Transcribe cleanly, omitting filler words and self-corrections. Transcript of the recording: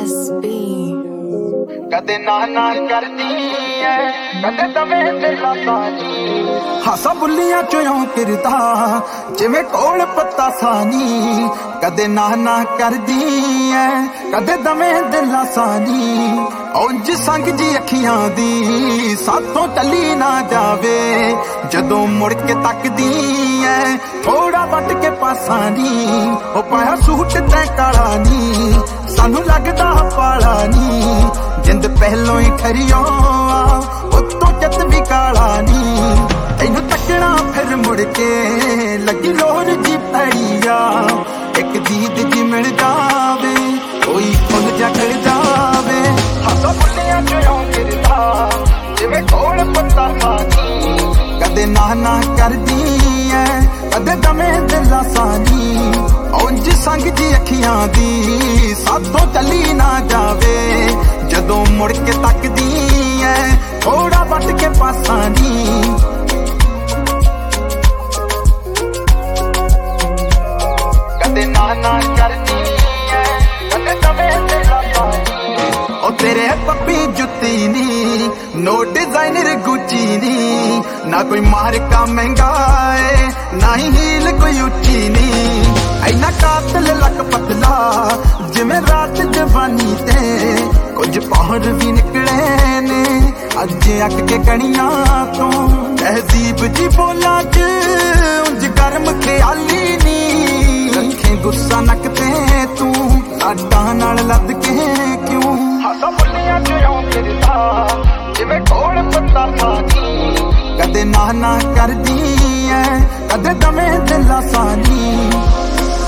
SB ਕਦੇ ਨਾ ਨਾ ਕਰਦੀ ਐ ਕਦੇ ਦਵੇਂ ਦਿਲਾਂ ਸਾਨੀ ਹਾਸਾ ਬੁੱਲੀਆਂ ਚੋਂ ਕਿਰਦਾ ਜਿਵੇਂ ਕੋਲ ਪੱਤਾ ਸਾਨੀ ਕਦੇ ਨਾ ਨਾ ਕਰਦੀ ਐ ਕਦੇ ਦਵੇਂ ਦਿਲਾਂ ਸਾਨੀ ਉਂਝ ਸੰਗ ਜੀ ਅੱਖੀਆਂ ਦੀ ਸਾਥੋਂ ਟੱਲੀ ਨਾ ਜਾਵੇ ਜਦੋਂ ਮੁੜ ਕੇ ਤੱਕਦੀ ਐ ਥੋੜਾ ਵੱਟ ਕੇ ਪਾਸਾ ਨੀ ਉਹ ਪਾਇਆ ਸੂਟ ਤੈ ਕਾਲਾ ਨੀ ਸਾਨੂੰ ਲੱਗਦਾ ਪਾਲਾ ਨੀ ਜਿੰਦ ਪਹਿਲੋਂ ਹੀ ਖਰੀਓ ਉਤੋਂ ਚੱਤ ਵੀ ਕਾਲਾ ਨੀ ਤੈਨੂੰ ਤੱਕਣਾ ਫਿਰ ਮੁੜ ਕੇ ਲੱਗੀ ਲੋਰ ਜੀ ਪੈੜੀ ਆ ਇੱਕ ਦੀਦ ਜੀ ਮਿਲ ਜਾਵੇ ਕੋਈ ਫੁੱਲ ਜਕੜ ਜਾਵੇ ਹਾਸਾ ਬੁੱਲੀਆਂ ਚੋਂ ਕਿਰਦਾ ਜਿਵੇਂ ਕੋਲ ਪੱਤਾ ਸਾਨੀ ਕਦੇ ਨਾ ਨਾ ਕਰਦੀ ਐ ਕਦੇ ਦਵੇਂ ਦਿਲਾਂ ਸਾਨੀ ਉਂਝ ਸੰਗ ਜੀ ਅੱਖੀਆਂ ਦੀ ਸਾਥੋਂ ਚੱਲੀ ਨਾ ਜਾਵੇ ਜਦੋਂ ਮੁੜ ਕੇ ਤੱਕਦੀ ਐ ਥੋੜਾ ਵੱਟ ਕੇ ਪਾਸਾ ਨੀ ਕਦੇ ਨਾ ਨਾ ਕਰਦੀ ਐ ਕਦੇ ਦਵੇਂ ਦਿਲਾਂ ਸਾਨੀ ਉਹ ਤੇਰੇ ਪੱਪੀ ਜੁੱਤੀ ਨੀ ਨੋ ਡਿਜ਼ਾਈਨਰ ਗੁੱਚੀ ਨੀ ਨਾ ਕੋਈ ਮਾਰਕਾ ਮਹਿੰਗਾ ਏ ਨਾ ਹੀ ਹੀਲ ਕੋਈ ਉੱਚੀ ਨੀ ਐਨਾ ਕਾਤਲ ਲੱਕ ਪਤਲਾ ਜਿਵੇਂ ਰਾਤ ਜਵਾਨੀ ਤੇ ਕੁਝ ਪਹਾੜ ਵੀ ਨਿਕਲੇ ਨੇ ਅੱਜ ਅੱਕ ਕੇ ਕਣੀਆਂ ਤੋਂ ਤਹਿਜ਼ੀਬ ਜੀ ਬੋਲਾਂ ਚ ਉਂਝ ਗਰਮ ਖਿਆਲੀ ਨੀ ਰੱਖੇ ਗੁੱਸਾ ਨੱਕ ਤੇ ਤੂੰ ਲਾਡਾਂ ਨਾਲ ਲੱਦ ਕੇ ਕਿਉਂ ਹਾਸਾ ਬੁੱਲੀਆਂ ਚੋਂ ਕਿਰਦਾ ਜਿਵੇਂ ਕੋਲ ਪੱਤਾ ਸਾਨੀ ਕਦੇ ਨਾ ਨਾ ਕਰਦੀ ਐ ਕਦੇ ਦਵੇਂ ਦਿਲਾਂ ਸਾਨੀ